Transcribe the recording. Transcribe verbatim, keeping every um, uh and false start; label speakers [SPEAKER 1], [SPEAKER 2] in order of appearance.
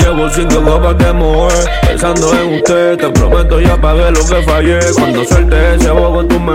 [SPEAKER 1] llevo cinco copas de mujer. Pensando en usted, te prometo ya pagué lo que fallé. Cuando suelte ese bobo tú me